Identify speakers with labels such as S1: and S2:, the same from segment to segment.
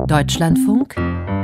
S1: Deutschlandfunk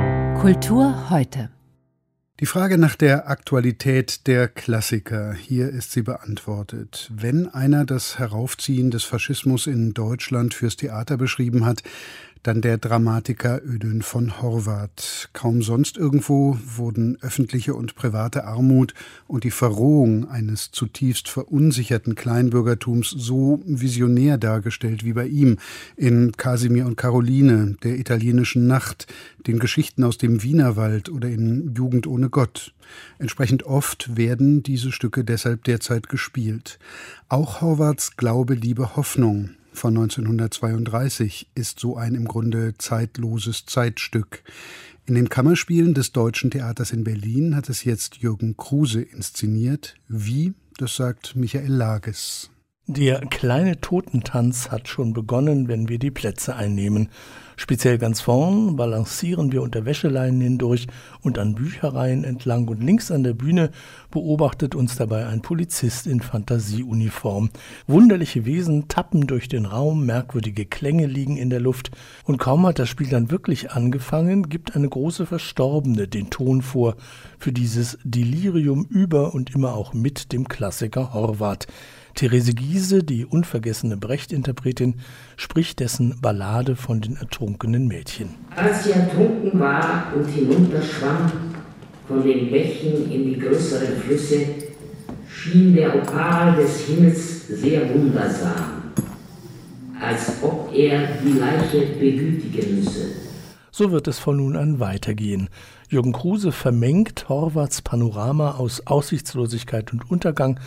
S1: Kultur heute.
S2: Die Frage nach der Aktualität der Klassiker, hier ist sie beantwortet. Wenn einer das Heraufziehen des Faschismus in Deutschland fürs Theater beschrieben hat, dann der Dramatiker Ödön von Horvath. Kaum sonst irgendwo wurden öffentliche und private Armut und die Verrohung eines zutiefst verunsicherten Kleinbürgertums so visionär dargestellt wie bei ihm in Kasimir und Caroline, der italienischen Nacht, den Geschichten aus dem Wienerwald oder in Jugend ohne Gott. Entsprechend oft werden diese Stücke deshalb derzeit gespielt. Auch Horvaths Glaube, Liebe, Hoffnung von 1932 ist so ein im Grunde zeitloses Zeitstück. In den Kammerspielen des Deutschen Theaters in Berlin hat es jetzt Jürgen Kruse inszeniert. Wie? Das sagt Michael Lages.
S3: Der kleine Totentanz hat schon begonnen, wenn wir die Plätze einnehmen. Speziell ganz vorn balancieren wir unter Wäscheleinen hindurch und an Büchereien entlang und links an der Bühne beobachtet uns dabei ein Polizist in Fantasieuniform. Wunderliche Wesen tappen durch den Raum, merkwürdige Klänge liegen in der Luft und kaum hat das Spiel dann wirklich angefangen, gibt eine große Verstorbene den Ton vor für dieses Delirium über und immer auch mit dem Klassiker Horvath. Therese Giehse, die unvergessene Brecht-Interpretin, spricht dessen Ballade von den ertrunkenen Mädchen.
S4: Als sie ertrunken war und hinunterschwamm von den Bächen in die größeren Flüsse, schien der Opal des Himmels sehr wundersam, als ob er die Leiche begütigen müsse.
S3: So wird es von nun an weitergehen. Jürgen Kruse vermengt Horvaths Panorama aus Aussichtslosigkeit und Untergang,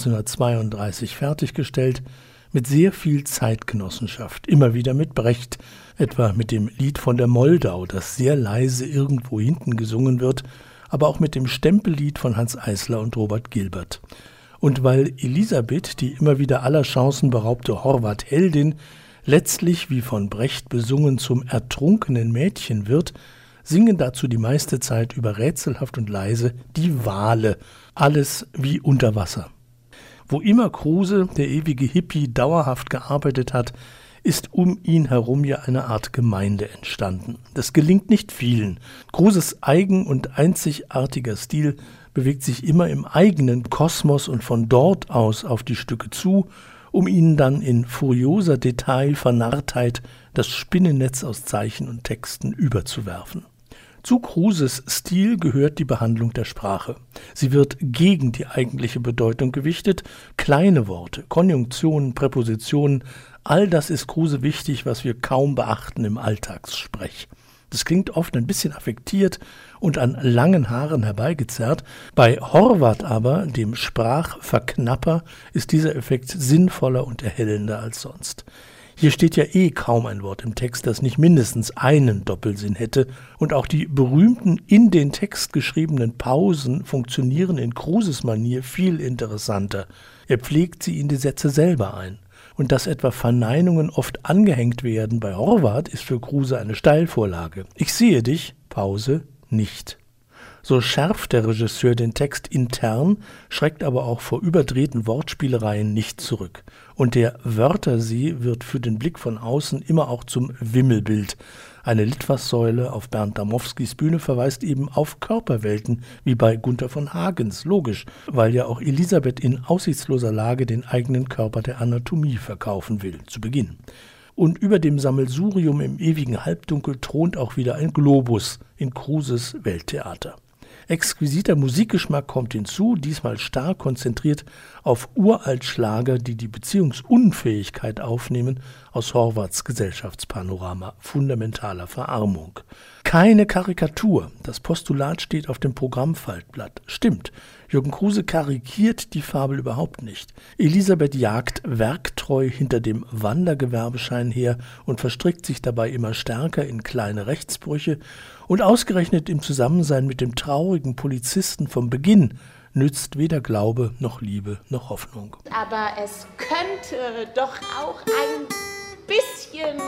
S3: 1932 fertiggestellt, mit sehr viel Zeitgenossenschaft, immer wieder mit Brecht, etwa mit dem Lied von der Moldau, das sehr leise irgendwo hinten gesungen wird, aber auch mit dem Stempellied von Hanns Eisler und Robert Gilbert. Und weil Elisabeth, die immer wieder aller Chancen beraubte Horvath-Heldin, letztlich, wie von Brecht besungen, zum ertrunkenen Mädchen wird, singen dazu die meiste Zeit über rätselhaft und leise die Wale, alles wie unter Wasser. Wo immer Kruse, der ewige Hippie, dauerhaft gearbeitet hat, ist um ihn herum ja eine Art Gemeinde entstanden. Das gelingt nicht vielen. Kruses eigen- und einzigartiger Stil bewegt sich immer im eigenen Kosmos und von dort aus auf die Stücke zu, um ihnen dann in furioser Detailvernarrtheit das Spinnennetz aus Zeichen und Texten überzuwerfen. Zu Kruses Stil gehört die Behandlung der Sprache. Sie wird gegen die eigentliche Bedeutung gewichtet. Kleine Worte, Konjunktionen, Präpositionen, all das ist Kruse wichtig, was wir kaum beachten im Alltagssprech. Das klingt oft ein bisschen affektiert und an langen Haaren herbeigezerrt. Bei Horvath aber, dem Sprachverknapper, ist dieser Effekt sinnvoller und erhellender als sonst. Hier steht ja kaum ein Wort im Text, das nicht mindestens einen Doppelsinn hätte. Und auch die berühmten in den Text geschriebenen Pausen funktionieren in Kruses Manier viel interessanter. Er pflegt sie in die Sätze selber ein. Und dass etwa Verneinungen oft angehängt werden bei Horvath, ist für Kruse eine Steilvorlage. Ich sehe dich, Pause, nicht. So schärft der Regisseur den Text intern, schreckt aber auch vor überdrehten Wortspielereien nicht zurück. Und der Wörtersee wird für den Blick von außen immer auch zum Wimmelbild. Eine Litfaßsäule auf Bernd Damowskis Bühne verweist eben auf Körperwelten, wie bei Gunther von Hagens, logisch, weil ja auch Elisabeth in aussichtsloser Lage den eigenen Körper der Anatomie verkaufen will, zu Beginn. Und über dem Sammelsurium im ewigen Halbdunkel thront auch wieder ein Globus in Kruses Welttheater. Exquisiter Musikgeschmack kommt hinzu, diesmal stark konzentriert auf Uraltschlager, die die Beziehungsunfähigkeit aufnehmen aus Horvaths Gesellschaftspanorama fundamentaler Verarmung. Keine Karikatur, das Postulat steht auf dem Programmfaltblatt. Stimmt, Jürgen Kruse karikiert die Fabel überhaupt nicht. Elisabeth jagt werktreu hinter dem Wandergewerbeschein her und verstrickt sich dabei immer stärker in kleine Rechtsbrüche. Und ausgerechnet im Zusammensein mit dem traurigen Polizisten vom Beginn nützt weder Glaube noch Liebe noch Hoffnung.
S5: Aber es könnte doch auch ein bisschen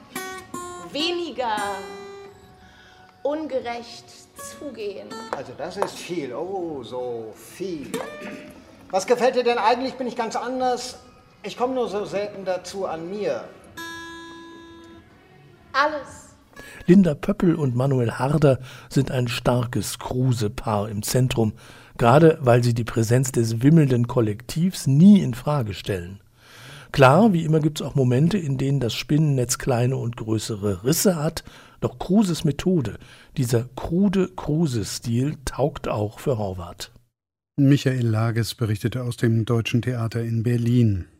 S5: weniger ungerecht zugehen.
S6: Also das ist viel, oh so viel. Was gefällt dir denn eigentlich? Bin ich ganz anders? Ich komme nur so selten dazu an mir.
S5: Alles.
S3: Linda Pöppel und Manuel Harder sind ein starkes Kruse-Paar im Zentrum, gerade weil sie die Präsenz des wimmelnden Kollektivs nie in Frage stellen. Klar, wie immer gibt es auch Momente, in denen das Spinnennetz kleine und größere Risse hat, doch Kruses Methode, dieser krude Kruse-Stil, taugt auch für Horvath.
S2: Michael Lages berichtete aus dem Deutschen Theater in Berlin.